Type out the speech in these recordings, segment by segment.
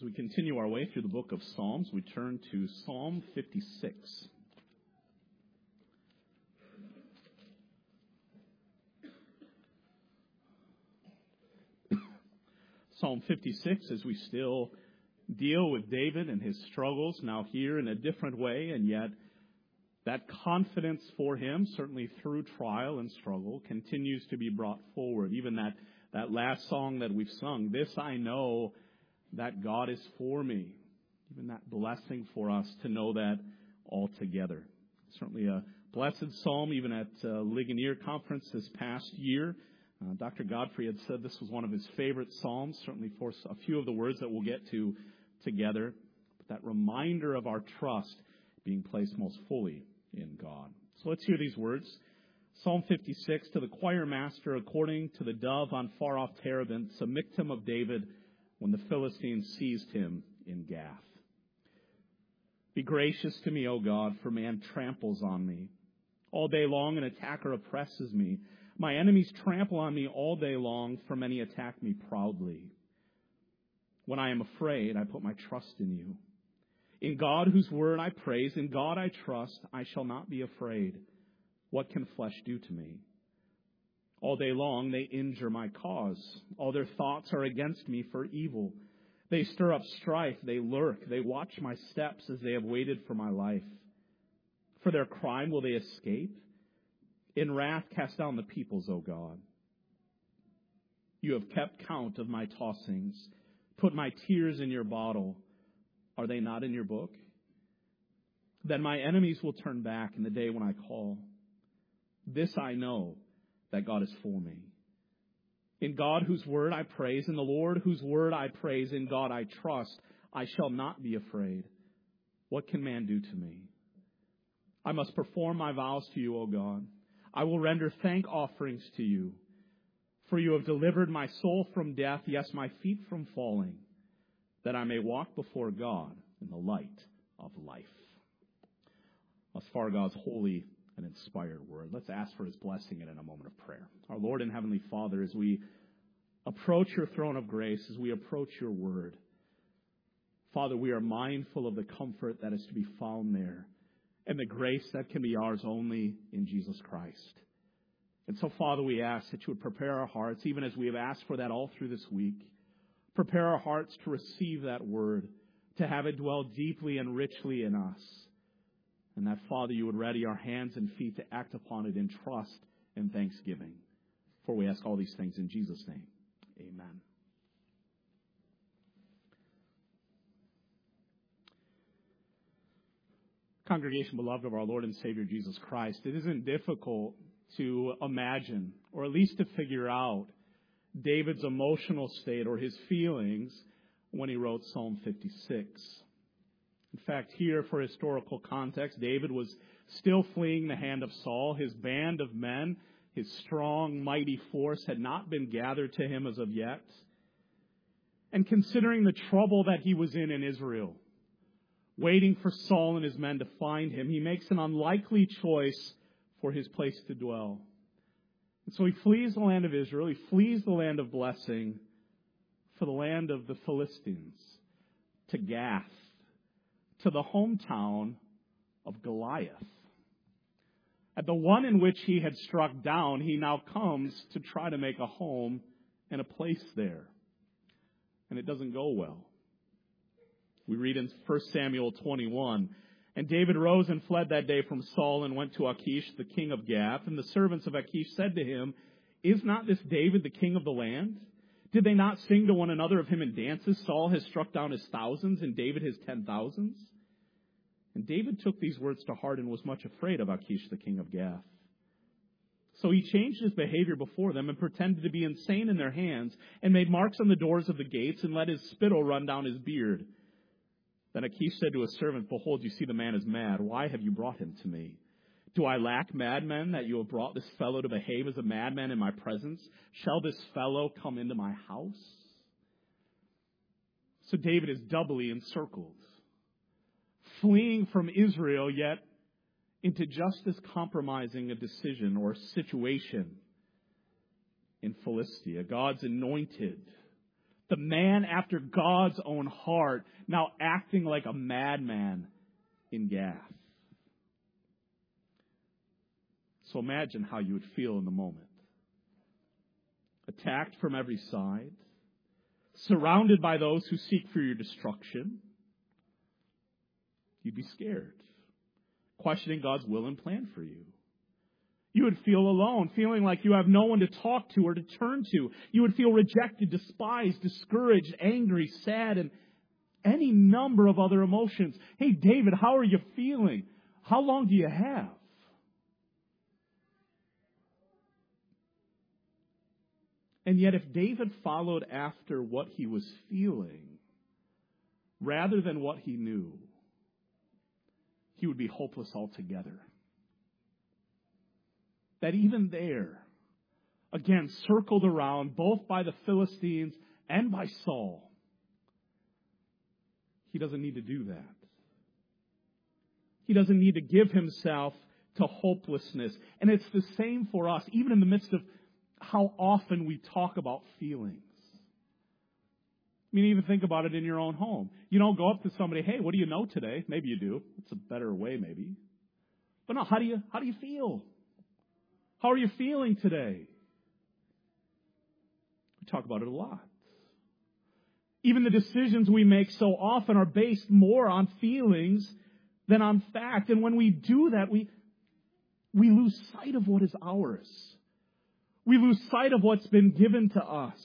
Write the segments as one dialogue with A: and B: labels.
A: As we continue our way through the book of Psalms, we turn to Psalm 56. Psalm 56, as we still deal with David and his struggles, now here in a different way, and yet that confidence for him, certainly through trial and struggle, continues to be brought forward. Even that last song that we've sung, "This I know, that God is for me." Even that blessing for us to know that altogether. Certainly a blessed psalm, even at Ligonier Conference this past year. Dr. Godfrey had said this was one of his favorite psalms, certainly for a few of the words that we'll get to together. But that reminder of our trust being placed most fully in God. So let's hear these words. Psalm 56, to the choir master, according to the dove on far-off terebinth, a Michtam of David, when the Philistines seized him in Gath. Be gracious to me, O God, for man tramples on me. All day long an attacker oppresses me. My enemies trample on me all day long, for many attack me proudly. When I am afraid, I put my trust in you. In God, whose word I praise, in God I trust, I shall not be afraid. What can flesh do to me? All day long they injure my cause. All their thoughts are against me for evil. They stir up strife, they lurk, they watch my steps as they have waited for my life. For their crime will they escape? In wrath cast down the peoples, O God. You have kept count of my tossings. Put my tears in your bottle. Are they not in your book? Then my enemies will turn back in the day when I call. This I know, that God is for me. In God whose word I praise, in the Lord whose word I praise, in God I trust, I shall not be afraid. What can man do to me? I must perform my vows to you, O God. I will render thank offerings to you. For you have delivered my soul from death, yes, my feet from falling, that I may walk before God in the light of life. Thus far, God's holy and inspired word. Let's ask for his blessing in a moment of prayer. Our Lord and Heavenly Father, as we approach your throne of grace, as we approach your word, Father, we are mindful of the comfort that is to be found there and the grace that can be ours only in Jesus Christ. And so, Father, we ask that you would prepare our hearts, even as we have asked for that all through this week. Prepare our hearts to receive that word, to have it dwell deeply and richly in us. And that, Father, you would ready our hands and feet to act upon it in trust and thanksgiving. For we ask all these things in Jesus' name. Amen. Congregation, beloved of our Lord and Savior Jesus Christ, it isn't difficult to imagine, or at least to figure out, David's emotional state or his feelings when he wrote Psalm 56. In fact, here, for historical context, David was still fleeing the hand of Saul. His band of men, his strong, mighty force had not been gathered to him as of yet. And considering the trouble that he was in Israel, waiting for Saul and his men to find him, he makes an unlikely choice for his place to dwell. And so he flees the land of Israel, he flees the land of blessing for the land of the Philistines, to Gath, to the hometown of Goliath. At the one in which he had struck down, he now comes to try to make a home and a place there. And it doesn't go well. We read in 1 Samuel 21, and David rose and fled that day from Saul and went to Achish, the king of Gath. And the servants of Achish said to him, Is not this David the king of the land? Did they not sing to one another of him in dances? Saul has struck down his thousands, and David his 10,000s. And David took these words to heart and was much afraid of Achish, the king of Gath. So he changed his behavior before them and pretended to be insane in their hands and made marks on the doors of the gates and let his spittle run down his beard. Then Achish said to his servant, Behold, you see the man is mad. Why have you brought him to me? Do I lack madmen that you have brought this fellow to behave as a madman in my presence? Shall this fellow come into my house? So David is doubly encircled, fleeing from Israel, yet into just as compromising a decision or situation in Philistia. God's anointed, the man after God's own heart, now acting like a madman in Gath. So imagine how you would feel in the moment. Attacked from every side, surrounded by those who seek for your destruction. You'd be scared, questioning God's will and plan for you. You would feel alone, feeling like you have no one to talk to or to turn to. You would feel rejected, despised, discouraged, angry, sad, and any number of other emotions. Hey, David, how are you feeling? How long do you have? And yet, if David followed after what he was feeling, rather than what he knew, he would be hopeless altogether. That even there, again, circled around both by the Philistines and by Saul, he doesn't need to do that. He doesn't need to give himself to hopelessness. And it's the same for us, even in the midst of how often we talk about feelings. I mean, even think about it in your own home. You don't go up to somebody, hey, what do you know today? Maybe you do. It's a better way, maybe. But no, how do you feel? How are you feeling today? We talk about it a lot. Even the decisions we make so often are based more on feelings than on fact. And when we do that, we lose sight of what is ours. We lose sight of what's been given to us.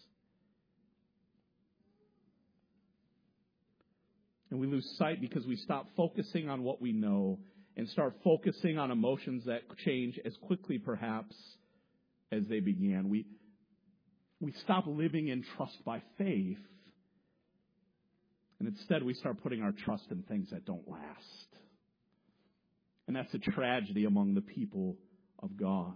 A: And we lose sight because we stop focusing on what we know and start focusing on emotions that change as quickly, perhaps, as they began. We stop living in trust by faith, and instead we start putting our trust in things that don't last. And that's a tragedy among the people of God.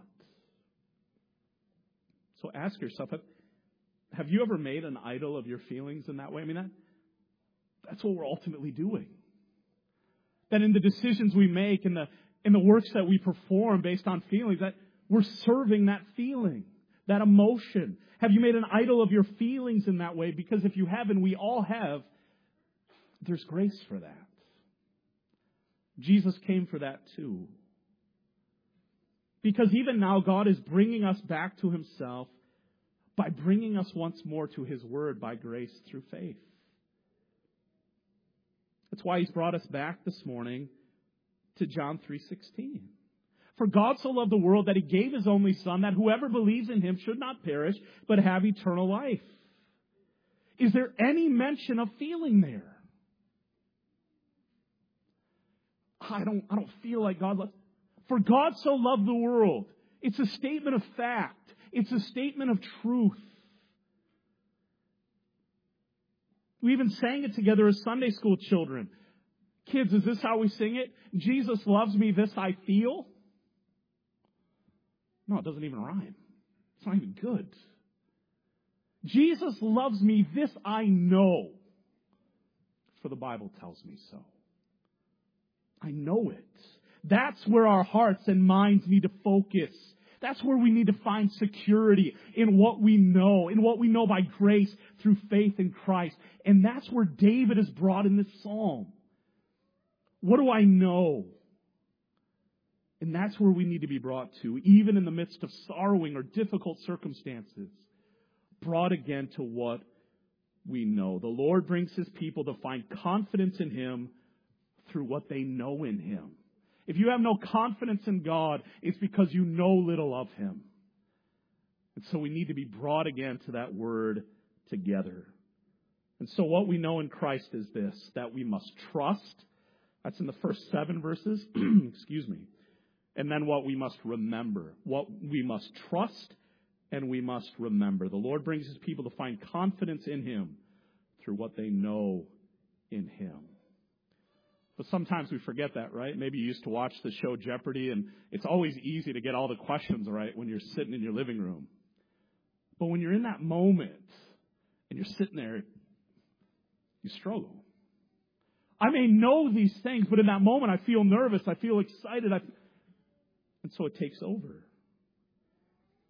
A: So ask yourself, have you ever made an idol of your feelings in that way? I mean, that's what we're ultimately doing. That in the decisions we make, in the works that we perform based on feelings, that we're serving that feeling, that emotion. Have you made an idol of your feelings in that way? Because if you haven't, we all have, there's grace for that. Jesus came for that too. Because even now, God is bringing us back to Himself by bringing us once more to His Word by grace through faith. That's why He's brought us back this morning to John 3:16. For God so loved the world that He gave His only Son, that whoever believes in Him should not perish, but have eternal life. Is there any mention of feeling there? I don't feel like God loves. For God so loved the world. It's a statement of fact. It's a statement of truth. We even sang it together as Sunday school children. Kids, is this how we sing it? Jesus loves me, this I feel. No, it doesn't even rhyme. It's not even good. Jesus loves me, this I know. For the Bible tells me so. I know it. That's where our hearts and minds need to focus. That's where we need to find security in what we know by grace through faith in Christ. And that's where David is brought in this psalm. What do I know? And that's where we need to be brought to, even in the midst of sorrowing or difficult circumstances. Brought again to what we know. The Lord brings His people to find confidence in Him through what they know in Him. If you have no confidence in God, it's because you know little of Him. And so we need to be brought again to that word together. And so what we know in Christ is this, that we must trust. That's in the first 7 verses. Excuse me. And then what we must remember. What we must trust and we must remember. The Lord brings His people to find confidence in Him through what they know in Him. But sometimes we forget that, right? Maybe you used to watch the show Jeopardy, and it's always easy to get all the questions right when you're sitting in your living room. But when you're in that moment and you're sitting there, you struggle. I may know these things, but in that moment I feel nervous, I feel excited, and so it takes over.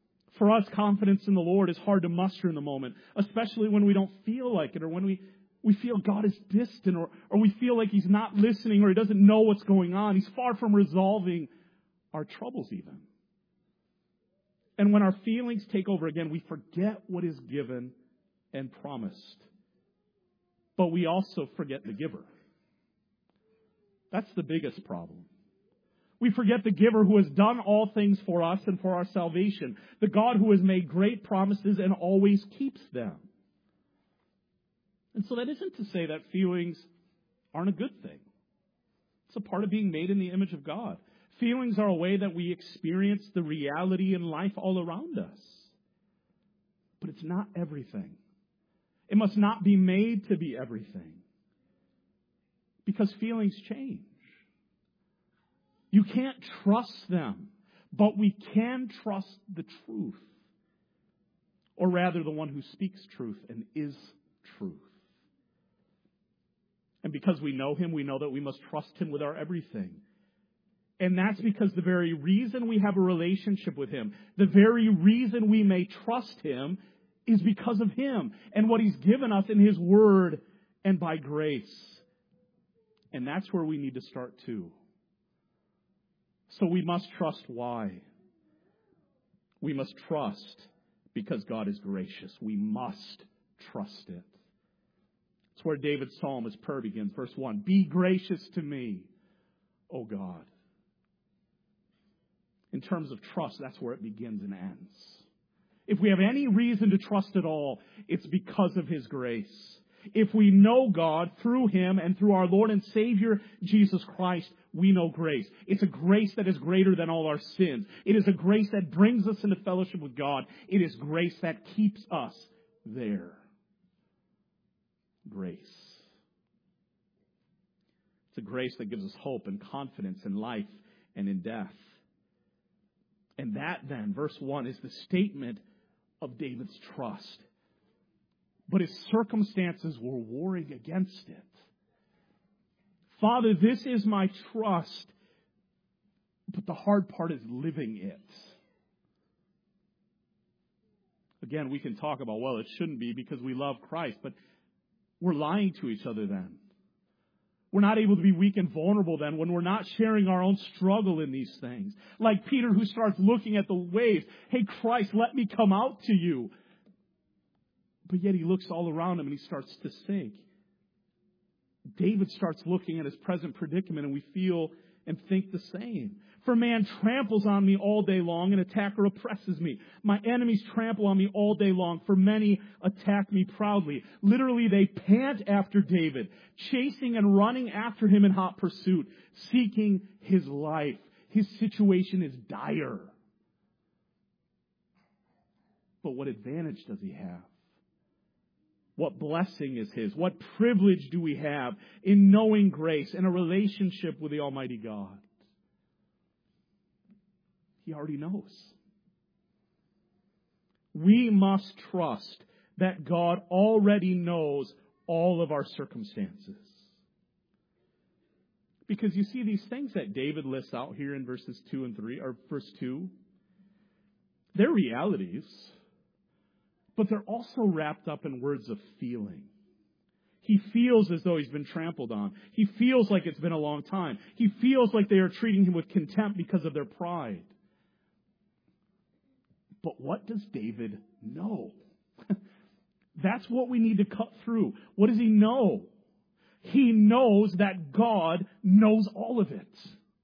A: For us, confidence in the Lord is hard to muster in the moment, especially when we don't feel like it, or when we feel God is distant, or we feel like He's not listening, or He doesn't know what's going on. He's far from resolving our troubles even. And when our feelings take over again, we forget what is given and promised. But we also forget the giver. That's the biggest problem. We forget the giver who has done all things for us and for our salvation. The God who has made great promises and always keeps them. And so that isn't to say that feelings aren't a good thing. It's a part of being made in the image of God. Feelings are a way that we experience the reality in life all around us. But it's not everything. It must not be made to be everything. Because feelings change. You can't trust them, but we can trust the truth. Or rather, the one who speaks truth and is truth. And because we know Him, we know that we must trust Him with our everything. And that's because the very reason we have a relationship with Him, the very reason we may trust Him, is because of Him and what He's given us in His Word and by grace. And that's where we need to start too. So we must trust why? We must trust because God is gracious. We must trust it. It's where David's psalm, his prayer begins. Verse 1, be gracious to me, O God. In terms of trust, that's where it begins and ends. If we have any reason to trust at all, it's because of His grace. If we know God through Him and through our Lord and Savior, Jesus Christ, we know grace. It's a grace that is greater than all our sins. It is a grace that brings us into fellowship with God. It is grace that keeps us there. Grace. It's a grace that gives us hope and confidence in life and in death. And that then, verse 1, is the statement of David's trust. But his circumstances were warring against it. Father, this is my trust, but the hard part is living it. Again, we can talk about, well, it shouldn't be because we love Christ, but we're lying to each other then. We're not able to be weak and vulnerable then when we're not sharing our own struggle in these things. Like Peter, who starts looking at the waves. Hey, Christ, let me come out to you. But yet he looks all around him and he starts to sink. David starts looking at his present predicament and we feel and think the same. For man tramples on me all day long, an attacker oppresses me. My enemies trample on me all day long, for many attack me proudly. Literally, they pant after David, chasing and running after him in hot pursuit, seeking his life. His situation is dire. But what advantage does he have? What blessing is his? What privilege do we have in knowing grace and a relationship with the Almighty God? He already knows. We must trust that God already knows all of our circumstances. Because you see, these things that David lists out here in verses 2 and 3, or verse 2, they're realities. But they're also wrapped up in words of feeling. He feels as though he's been trampled on. He feels like it's been a long time. He feels like they are treating him with contempt because of their pride. But what does David know? That's what we need to cut through. What does he know? He knows that God knows all of it.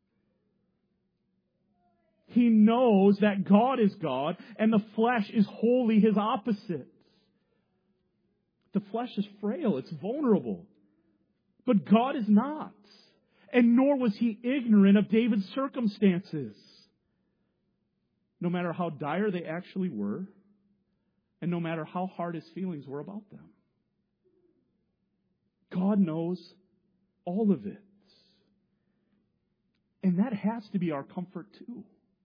A: He knows that God is God and the flesh is wholly His opposite. The flesh is frail. It's vulnerable. But God is not. And nor was He ignorant of David's circumstances. No matter how dire they actually were, and no matter how hard his feelings were about them. God knows all of it. And that has to be our comfort too.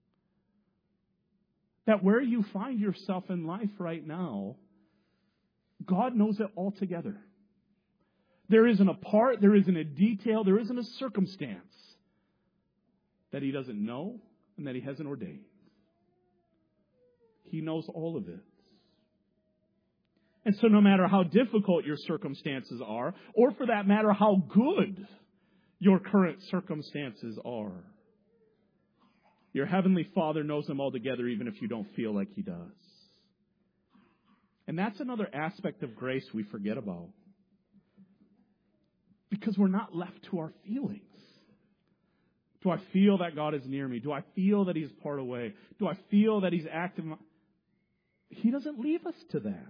A: That where you find yourself in life right now, God knows it all together. There isn't a part, there isn't a detail, there isn't a circumstance that He doesn't know and that He hasn't ordained. He knows all of it. And so no matter how difficult your circumstances are, or for that matter, how good your current circumstances are, your Heavenly Father knows them all together, even if you don't feel like He does. And that's another aspect of grace we forget about. Because we're not left to our feelings. Do I feel that God is near me? Do I feel that He's part of the way? Do I feel that He's active? He doesn't leave us to that.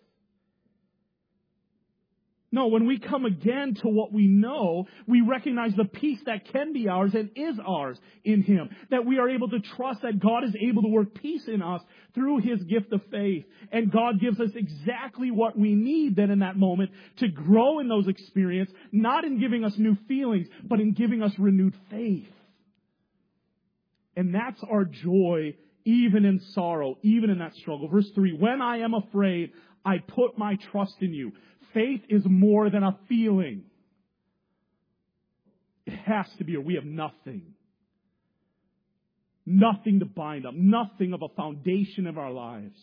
A: No, when we come again to what we know, we recognize the peace that can be ours and is ours in Him. That we are able to trust that God is able to work peace in us through His gift of faith. And God gives us exactly what we need then in that moment to grow in those experiences, not in giving us new feelings, but in giving us renewed faith. And that's our joy, even in sorrow, even in that struggle. Verse 3, when I am afraid, I put my trust in you. Faith is more than a feeling. It has to be, or we have nothing. Nothing to bind up. Nothing of a foundation of our lives.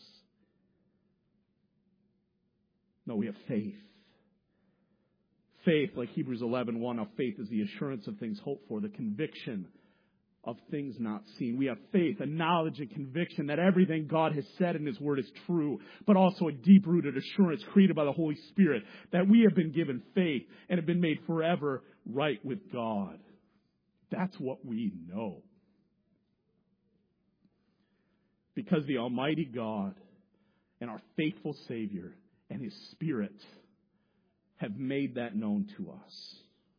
A: No, we have faith. Faith, like Hebrews 11:1, our faith is the assurance of things hoped for, the conviction of things not seen. We have faith, a knowledge and conviction that everything God has said in His Word is true, but also a deep-rooted assurance created by the Holy Spirit that we have been given faith and have been made forever right with God. That's what we know. Because the Almighty God and our faithful Savior and His Spirit have made that known to us.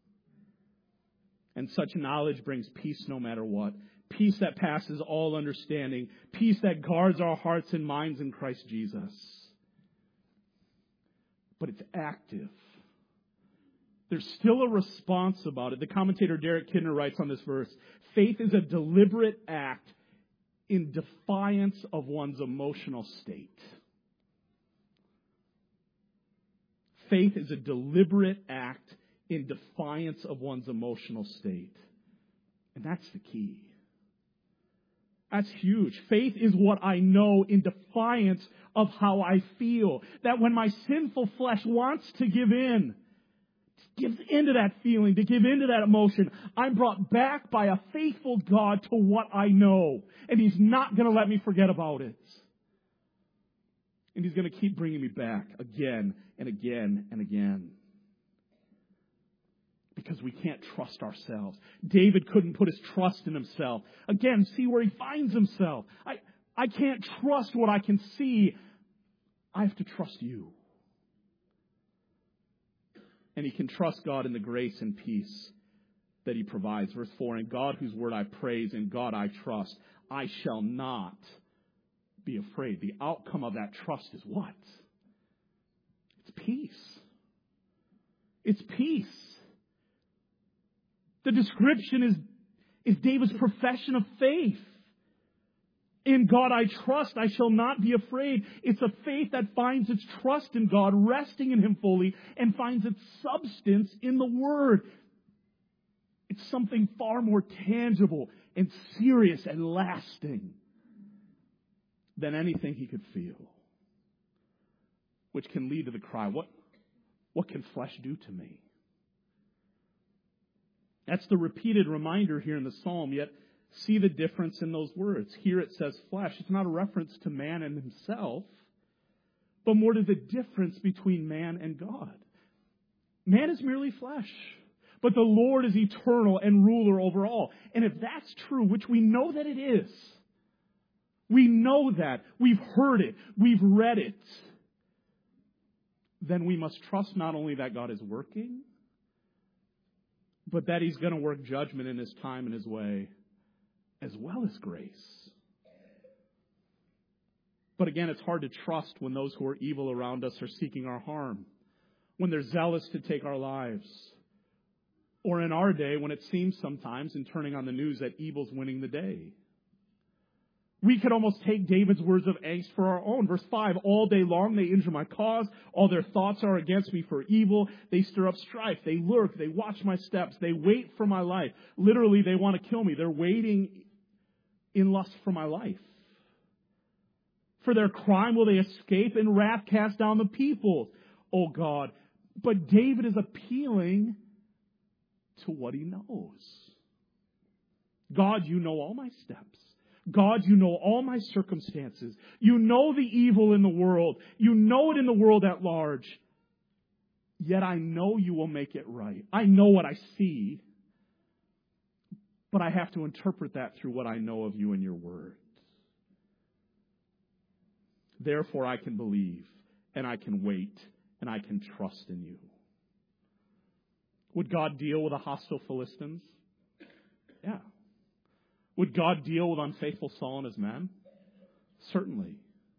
A: And such knowledge brings peace no matter what. Peace that passes all understanding. Peace that guards our hearts and minds in Christ Jesus. But it's active. There's still a response about it. The commentator Derek Kidner writes on this verse, faith is a deliberate act in defiance of one's emotional state. Faith is a deliberate act in defiance of one's emotional state. And that's the key. That's huge. Faith is what I know in defiance of how I feel. That when my sinful flesh wants to give in, gives into that feeling, to give into that emotion, I'm brought back by a faithful God to what I know. And He's not going to let me forget about it. And He's going to keep bringing me back again and again and again. Because we can't trust ourselves. David couldn't put his trust in himself. Again, see where he finds himself. I can't trust what I can see. I have to trust you. And he can trust God in the grace and peace that He provides. Verse 4, and God whose word I praise, and God I trust, I shall not be afraid. The outcome of that trust is what? It's peace. It's peace. The description is David's profession of faith. In God I trust, I shall not be afraid. It's a faith that finds its trust in God, resting in Him fully, and finds its substance in the Word. It's something far more tangible and serious and lasting than anything he could feel. Which can lead to the cry, what can flesh do to me? That's the repeated reminder here in the psalm, yet see the difference in those words. Here it says flesh. It's not a reference to man and himself, but more to the difference between man and God. Man is merely flesh, but the Lord is eternal and ruler over all. And if that's true, which we know that it is, we know that, we've heard it, we've read it, then we must trust not only that God is working, but that He's going to work judgment in His time and His way, as well as grace. But again, it's hard to trust when those who are evil around us are seeking our harm, when they're zealous to take our lives, or in our day, when it seems sometimes, in turning on the news, that evil's winning the day. We could almost take David's words of angst for our own. Verse 5, all day long they injure my cause. All their thoughts are against me for evil. They stir up strife. They lurk. They watch my steps. They wait for my life. Literally, they want to kill me. They're waiting in lust for my life. For their crime will they escape, and wrath cast down the people, O God. But David is appealing to what he knows. God, you know all my steps. God, you know all my circumstances. You know the evil in the world. You know it in the world at large. Yet I know you will make it right. I know what I see. But I have to interpret that through what I know of you and your word. Therefore I can believe, and I can wait, and I can trust in you. Would God deal with the hostile Philistines? Yeah. Would God deal with unfaithful Saul and his men? Certainly.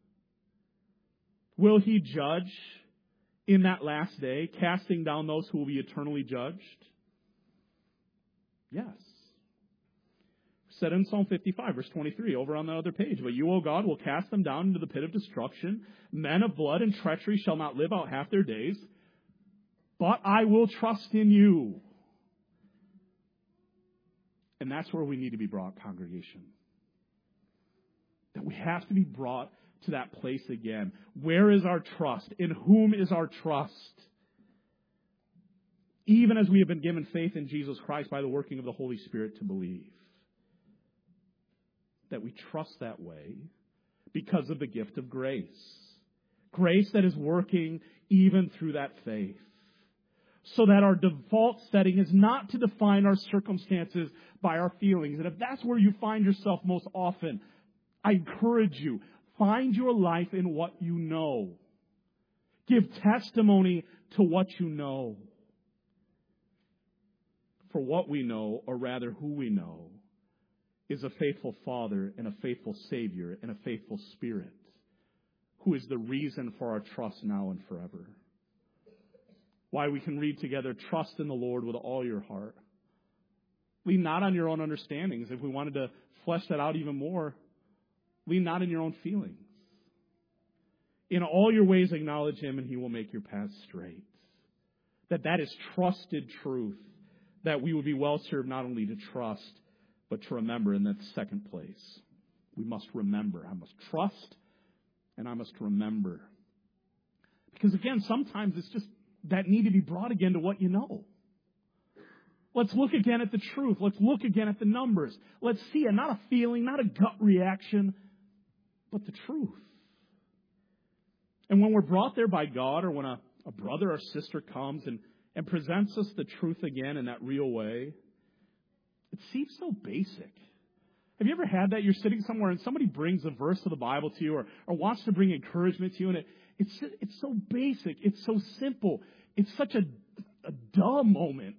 A: Will he judge in that last day, casting down those who will be eternally judged? Yes. Said in Psalm 55, verse 23, over on the other page. But you, O God, will cast them down into the pit of destruction. Men of blood and treachery shall not live out half their days. But I will trust in you. And that's where we need to be brought, congregation. That we have to be brought to that place again. Where is our trust? In whom is our trust? Even as we have been given faith in Jesus Christ by the working of the Holy Spirit to believe. That we trust that way because of the gift of grace. Grace that is working even through that faith. So that our default setting is not to define our circumstances by our feelings. And if that's where you find yourself most often, I encourage you, find your life in what you know. Give testimony to what you know. For what we know, or rather who we know, is a faithful Father and a faithful Savior and a faithful Spirit who is the reason for our trust now and forever. Why we can read together, trust in the Lord with all your heart. Lean not on your own understandings. If we wanted to flesh that out even more, lean not in your own feelings. In all your ways acknowledge Him and He will make your paths straight. That is trusted truth. That we would be well served not only to trust, but to remember in that second place. We must remember. I must trust and I must remember. Because again, sometimes it's just that need to be brought again to what you know. Let's look again at the truth. Let's look again at the numbers. Let's see it, not a feeling, not a gut reaction, but the truth. And when we're brought there by God, or when a brother or sister comes and presents us the truth again in that real way, it seems so basic. Have you ever had that? You're sitting somewhere and somebody brings a verse of the Bible to you or wants to bring encouragement to you, and it's so basic. It's so simple. It's such a duh moment.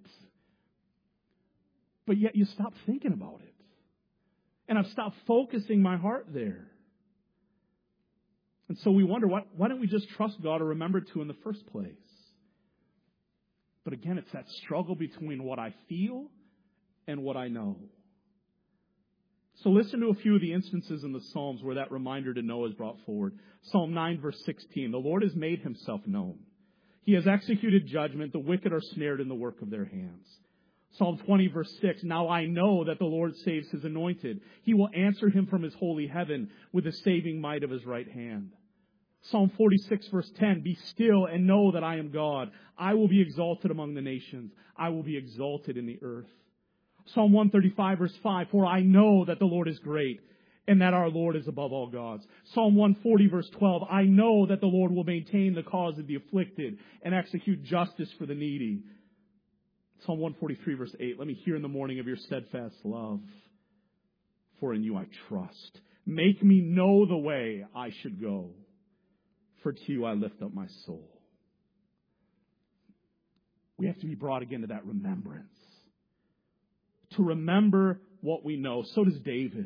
A: But yet you stop thinking about it. And I've stopped focusing my heart there. And so we wonder, why don't we just trust God or remember to in the first place? But again, it's that struggle between what I feel and what I know. So listen to a few of the instances in the Psalms where that reminder to know is brought forward. Psalm 9, verse 16. The Lord has made Himself known. He has executed judgment. The wicked are snared in the work of their hands. Psalm 20, verse 6. Now I know that the Lord saves His anointed. He will answer him from His holy heaven with the saving might of His right hand. Psalm 46, verse 10. Be still and know that I am God. I will be exalted among the nations. I will be exalted in the earth. Psalm 135, verse 5. For I know that the Lord is great and that our Lord is above all gods. Psalm 140, verse 12. I know that the Lord will maintain the cause of the afflicted and execute justice for the needy. Psalm 143, verse 8, let me hear in the morning of your steadfast love, for in you I trust. Make me know the way I should go, for to you I lift up my soul. We have to be brought again to that remembrance. To remember what we know. So does David.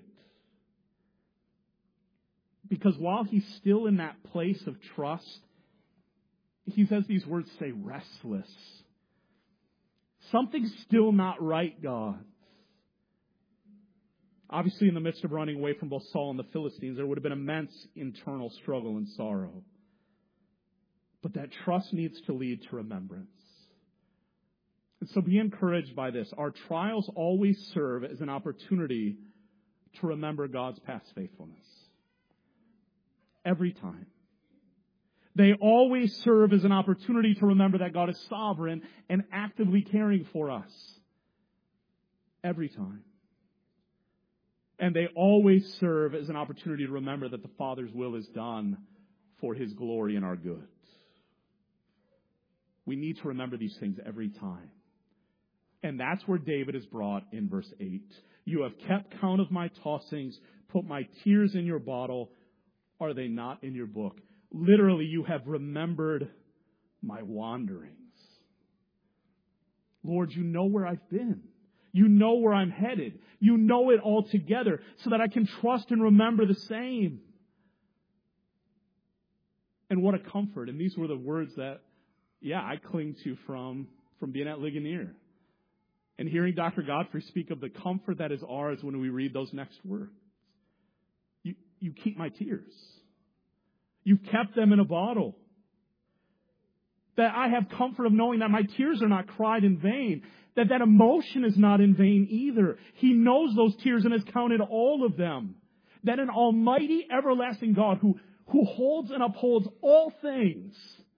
A: Because while he's still in that place of trust, he says these words, say, restless. Something's still not right, God. Obviously, in the midst of running away from both Saul and the Philistines, there would have been immense internal struggle and sorrow. But that trust needs to lead to remembrance. And so be encouraged by this. Our trials always serve as an opportunity to remember God's past faithfulness. every time. They always serve as an opportunity to remember that God is sovereign and actively caring for us. Every time. And they always serve as an opportunity to remember that the Father's will is done for His glory and our good. We need to remember these things every time. And that's where David is brought in verse 8. You have kept count of my tossings, put my tears in your bottle. Are they not in your book? Literally, you have remembered my wanderings. Lord, you know where I've been. You know where I'm headed. You know it all together so that I can trust and remember the same. And what a comfort. And these were the words that, I cling to from being at Ligonier. And hearing Dr. Godfrey speak of the comfort that is ours when we read those next words. You keep my tears. You've kept them in a bottle. That I have comfort of knowing that my tears are not cried in vain. That emotion is not in vain either. He knows those tears and has counted all of them. That an almighty, everlasting God who holds and upholds all things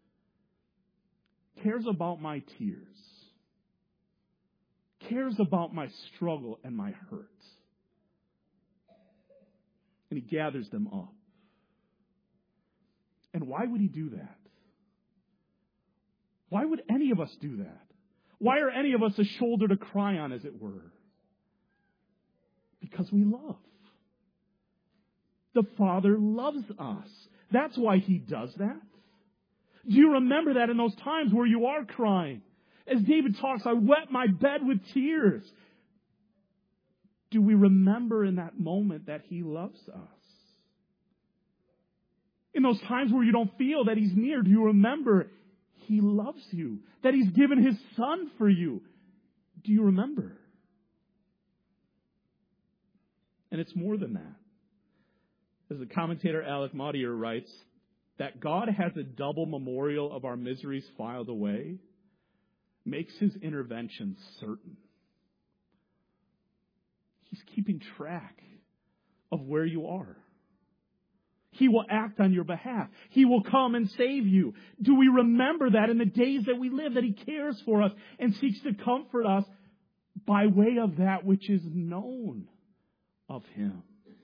A: cares about my tears. Cares about my struggle and my hurt. And He gathers them up. And why would He do that? Why would any of us do that? Why are any of us a shoulder to cry on, as it were? Because we love. The Father loves us. That's why He does that. Do you remember that in those times where you are crying? As David talks, I wet my bed with tears. Do we remember in that moment that He loves us? In those times where you don't feel that He's near, do you remember He loves you? That He's given His Son for you? Do you remember? And it's more than that. As the commentator Alec Mottier writes, that God has a double memorial of our miseries filed away makes His intervention certain. He's keeping track of where you are. He will act on your behalf. He will come and save you. Do we remember that in the days that we live, that He cares for us and seeks to comfort us by way of that which is known of Him?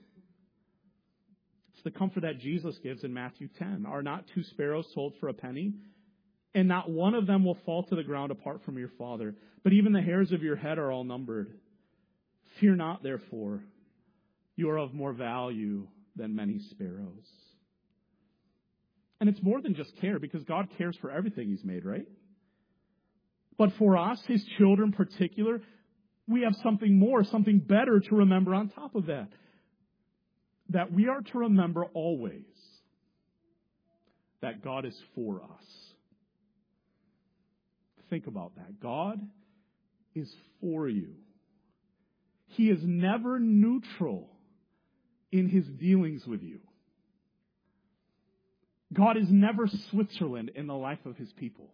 A: It's the comfort that Jesus gives in Matthew 10. Are not 2 sparrows sold for a penny? And not one of them will fall to the ground apart from your Father. But even the hairs of your head are all numbered. Fear not, therefore. You are of more value than many sparrows. And it's more than just care, because God cares for everything He's made, right? But for us, His children in particular, we have something more, something better to remember on top of that. That we are to remember always that God is for us. Think about that. God is for you. He is never neutral in His dealings with you. God is never Switzerland in the life of His people.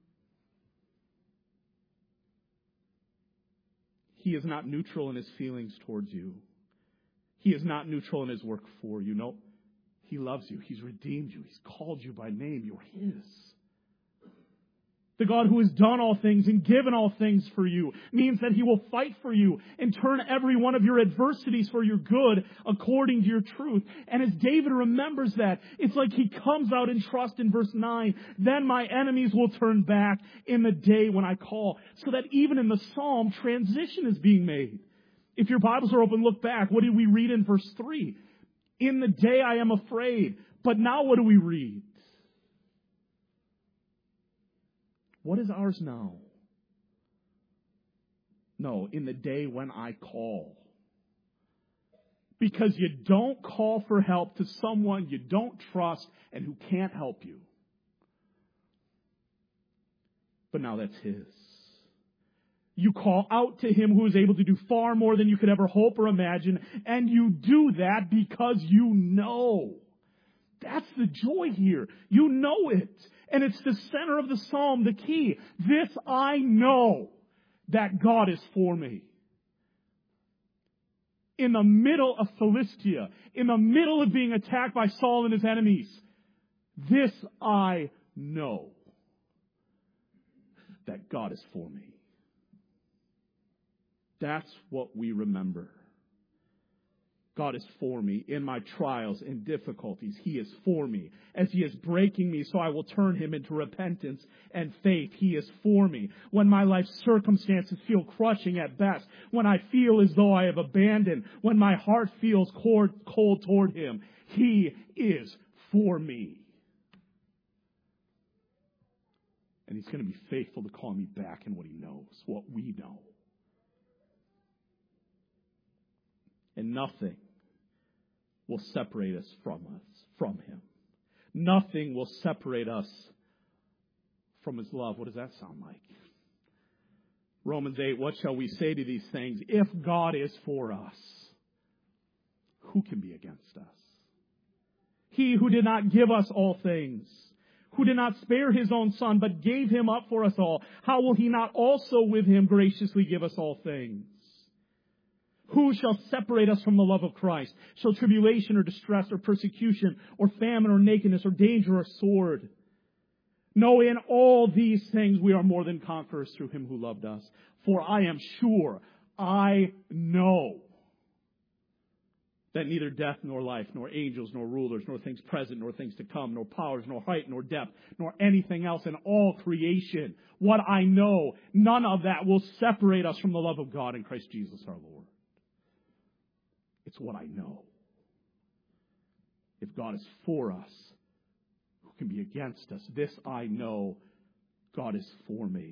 A: He is not neutral in His feelings towards you. He is not neutral in His work for you. No, He loves you. He's redeemed you. He's called you by name. You're His. The God who has done all things and given all things for you means that He will fight for you and turn every one of your adversities for your good according to your truth. And as David remembers that, it's like he comes out in trust in verse 9. Then my enemies will turn back in the day when I call. So that even in the psalm, transition is being made. If your Bibles are open, look back. What did we read in verse 3? In the day I am afraid. But now what do we read? What is ours now? No, in the day when I call. Because you don't call for help to someone you don't trust and who can't help you. But now that's His. You call out to Him who is able to do far more than you could ever hope or imagine, and you do that because you know. That's the joy here. You know it. And it's the center of the psalm, the key. This I know, that God is for me. in the middle of Philistia, in the middle of being attacked by Saul and his enemies. This I know, that God is for me. That's what we remember. God is for me in my trials and difficulties. He is for me. As He is breaking me, so I will turn Him into repentance and faith. He is for me. When my life circumstances feel crushing at best, when I feel as though I have abandoned, when my heart feels cold toward Him, He is for me. And He's going to be faithful to call me back in what He knows, what we know. And nothing will separate us from Him. Nothing will separate us from His love. What does that sound like? Romans 8, what shall we say to these things? If God is for us, who can be against us? He who did not give us all things, who did not spare His own Son, but gave Him up for us all, how will He not also with Him graciously give us all things? Who shall separate us from the love of Christ? Shall tribulation or distress or persecution or famine or nakedness or danger or sword? No, in all these things we are more than conquerors through Him who loved us. For I am sure, I know, that neither death nor life, nor angels, nor rulers, nor things present, nor things to come, nor powers, nor height, nor depth, nor anything else in all creation, what I know, none of that will separate us from the love of God in Christ Jesus our Lord. It's what I know. If God is for us, who can be against us? This I know, God is for me.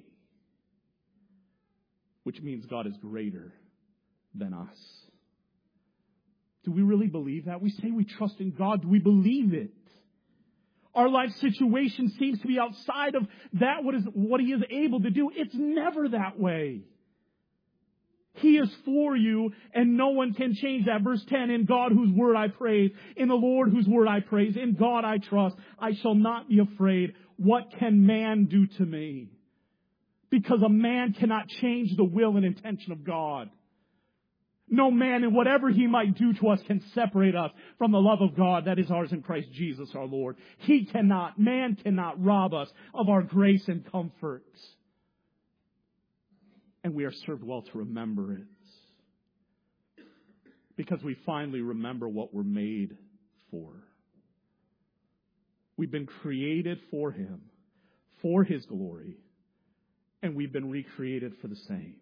A: Which means God is greater than us. Do we really believe that? We say we trust in God. Do we believe it? Our life situation seems to be outside of that, what He is able to do. It's never that way. He is for you, and no one can change that. Verse 10, in God whose word I praise, in the Lord whose word I praise, in God I trust, I shall not be afraid. What can man do to me? Because a man cannot change the will and intention of God. No man, and whatever he might do to us, can separate us from the love of God that is ours in Christ Jesus our Lord. Man cannot rob us of our grace and comfort. And we are served well to remember it. Because we finally remember what we're made for. We've been created for Him, for His glory, and we've been recreated for the same.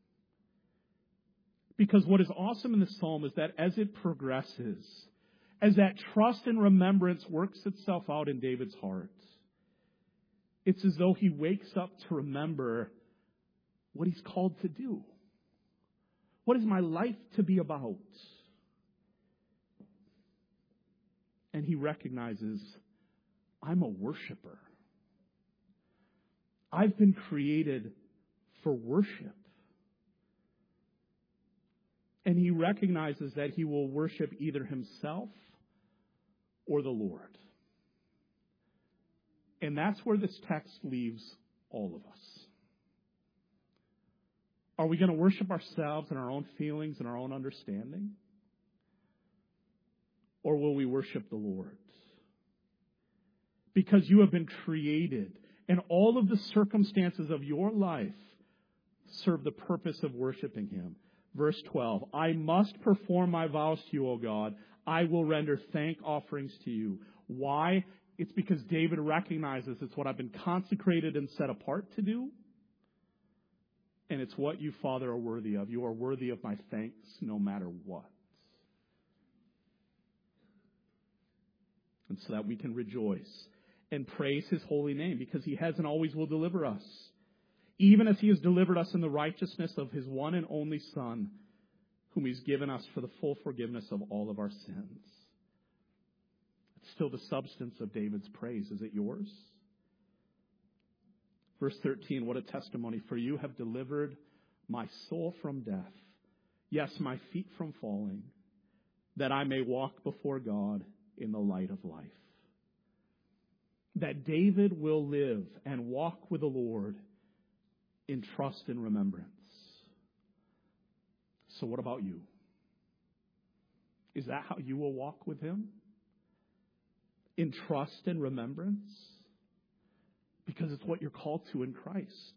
A: Because what is awesome in the psalm is that as it progresses, as that trust and remembrance works itself out in David's heart, it's as though he wakes up to remember what he's called to do. What is my life to be about? And he recognizes, I'm a worshiper. I've been created for worship. And he recognizes that he will worship either himself or the Lord. And that's where this text leaves all of us. Are we going to worship ourselves and our own feelings and our own understanding? Or will we worship the Lord? Because you have been created, and all of the circumstances of your life serve the purpose of worshiping Him. Verse 12, I must perform my vows to you, O God. I will render thank offerings to you. Why? It's because David recognizes it's what I've been consecrated and set apart to do. And it's what you, Father, are worthy of. You are worthy of my thanks no matter what. And so that we can rejoice and praise His holy name, because He has and always will deliver us, even as He has delivered us in the righteousness of His one and only Son, whom He's given us for the full forgiveness of all of our sins. It's still the substance of David's praise. Is it yours? Verse 13, what a testimony. For you have delivered my soul from death, yes, my feet from falling, that I may walk before God in the light of life. That David will live and walk with the Lord in trust and remembrance. So what about you? Is that how you will walk with him? In trust and remembrance? Because it's what you're called to in Christ.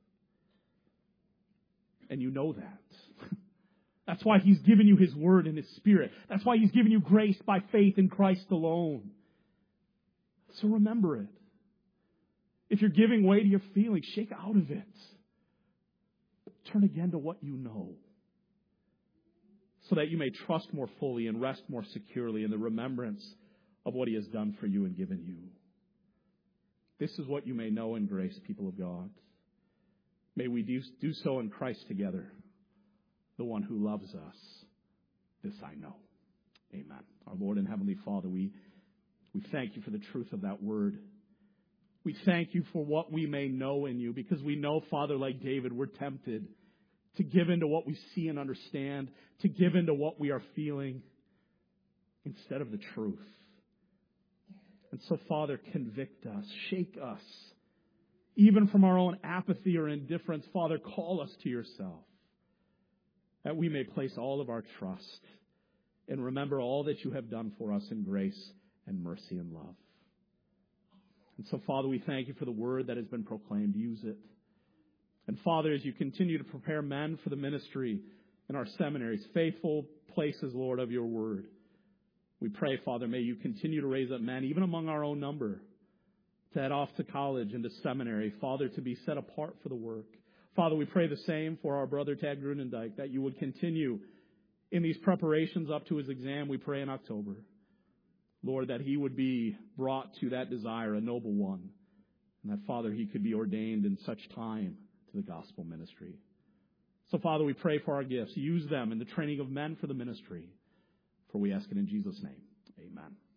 A: And you know that. That's why he's given you his word and his spirit. That's why he's given you grace by faith in Christ alone. So remember it. If you're giving way to your feelings, shake out of it. Turn again to what you know, so that you may trust more fully and rest more securely in the remembrance of what he has done for you and given you. This is what you may know in grace, people of God. May we do so in Christ together, the one who loves us. This I know. Amen. Our Lord and Heavenly Father, we thank you for the truth of that word. We thank you for what we may know in you, because we know, Father, like David, we're tempted to give into what we see and understand, to give into what we are feeling instead of the truth. And so, Father, convict us, shake us, even from our own apathy or indifference. Father, call us to yourself, that we may place all of our trust and remember all that you have done for us in grace and mercy and love. And so, Father, we thank you for the word that has been proclaimed. Use it. And, Father, as you continue to prepare men for the ministry in our seminaries, faithful places, Lord, of your word, we pray, Father, may you continue to raise up men, even among our own number, to head off to college and to seminary, Father, to be set apart for the work. Father, we pray the same for our brother Tad Grunendijk, that you would continue in these preparations up to his exam, we pray in October. Lord, that he would be brought to that desire, a noble one, and that, Father, he could be ordained in such time to the gospel ministry. So, Father, we pray for our gifts. Use them in the training of men for the ministry. For we ask it in Jesus' name. Amen.